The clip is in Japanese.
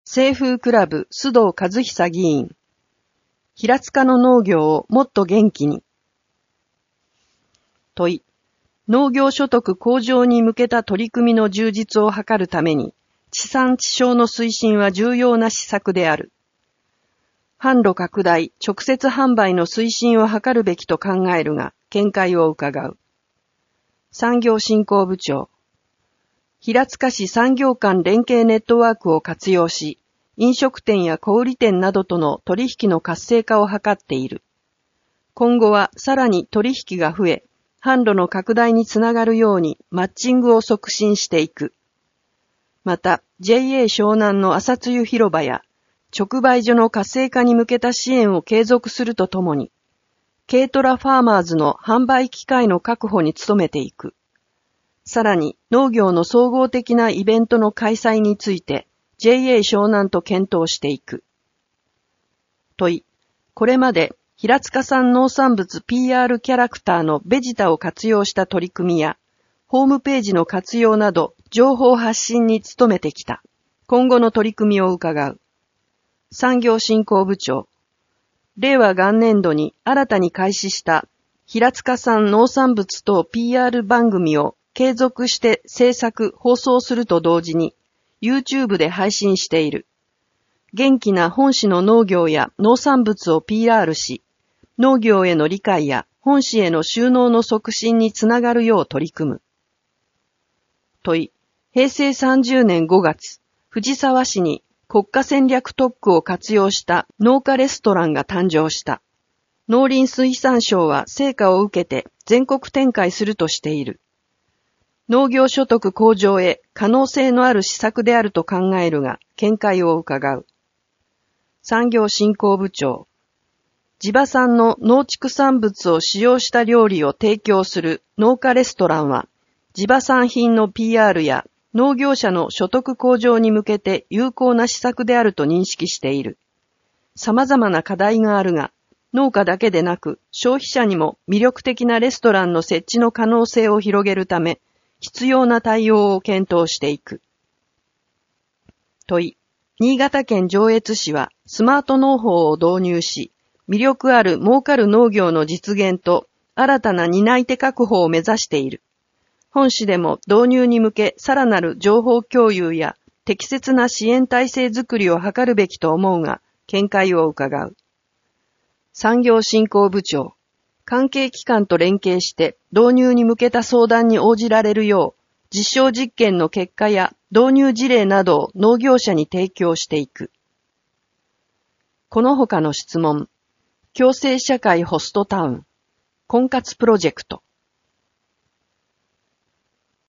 清風クラブ須藤和久議員。平塚の農業をもっと元気に。問い。農業所得向上に向けた取り組みの充実を図るために、地産地消の推進は重要な施策である。販路拡大、直接販売の推進を図るべきと考えるが、見解を伺う。産業振興部長。平塚市産業間連携ネットワークを活用し、飲食店や小売店などとの取引の活性化を図っている。今後はさらに取引が増え、販路の拡大につながるようにマッチングを促進していく。また、JA 湘南の朝露広場や直売所の活性化に向けた支援を継続するとともに、軽トラファーマーズの販売機会の確保に努めていく。さらに農業の総合的なイベントの開催について JA 湘南と検討していく。問い。これまで平塚産農産物 PR キャラクターのベジタを活用した取り組みやホームページの活用など情報発信に努めてきた。今後の取り組みを伺う。産業振興部長。令和元年度に新たに開始した平塚産農産物等 PR 番組を継続して制作・放送すると同時に YouTube で配信している。元気な本市の農業や農産物を PR し、農業への理解や本市への収納の促進につながるよう取り組む。問い。平成30年5月、藤沢市に国家戦略特区を活用した農家レストランが誕生した。農林水産省は成果を受けて全国展開するとしている。農業所得向上へ可能性のある施策であると考えるが、見解を伺う。産業振興部長。地場産の農畜産物を使用した料理を提供する農家レストランは、地場産品の PR や農業者の所得向上に向けて有効な施策であると認識している。様々な課題があるが、農家だけでなく消費者にも魅力的なレストランの設置の可能性を広げるため、必要な対応を検討していく。問い。新潟県上越市はスマート農法を導入し、魅力ある儲かる農業の実現と新たな担い手確保を目指している。本市でも導入に向けさらなる情報共有や適切な支援体制づくりを図るべきと思うが、見解を伺う。産業振興部長。関係機関と連携して導入に向けた相談に応じられるよう、実証実験の結果や導入事例などを農業者に提供していく。この他の質問。共生社会ホストタウン。婚活プロジェクト。